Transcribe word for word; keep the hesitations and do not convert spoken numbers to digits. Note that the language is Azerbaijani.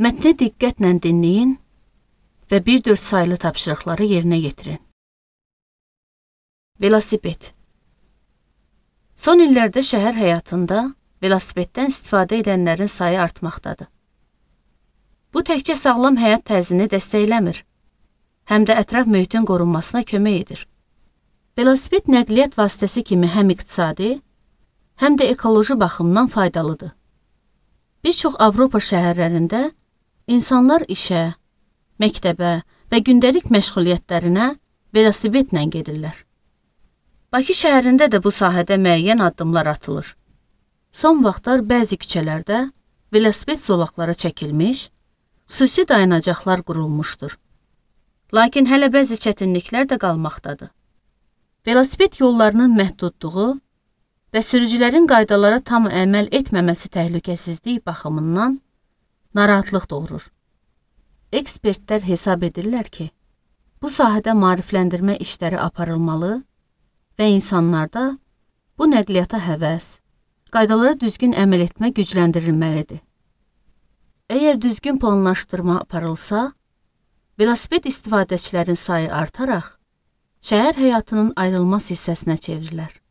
Mətni diqqətlə dinləyin və bir dörd saylı tapşırıqları yerinə yetirin. Velosiped. Son illərdə şəhər həyatında velosipeddən istifadə edənlərin sayı artmaqdadır. Bu təkcə sağlam həyat tərzini dəstəkləmir, həm də ətraf mühitin qorunmasına kömək edir. Velosiped nəqliyyat vasitəsi kimi həm iqtisadi, həm də ekoloji baxımdan faydalıdır. Bir çox Avropa şəhərlərində insanlar işə, məktəbə və gündəlik məşğuliyyətlərinə velosipedlə gedirlər. Bakı şəhərində də bu sahədə müəyyən addımlar atılır. Son vaxtlar bəzi küçələrdə velosiped zolaqları çəkilmiş, xüsusi dayanacaqlar qurulmuşdur. Lakin hələ bəzi çətinliklər də qalmaqdadır. Velosiped yollarının məhdudluğu və sürücülərin qaydalara tam əməl etməməsi təhlükəsizlik baxımından narahatlıq doğurur. Ekspertlər hesab edirlər ki, bu sahədə maarifləndirmə işləri aparılmalı və insanlarda bu nəqliyyata həvəs, qaydalara düzgün əməl etmə gücləndirilməlidir. Əgər düzgün planlaşdırma aparılsa, velosiped istifadəçilərin sayı artaraq, şəhər həyatının ayrılmaz hissəsinə çevrilər.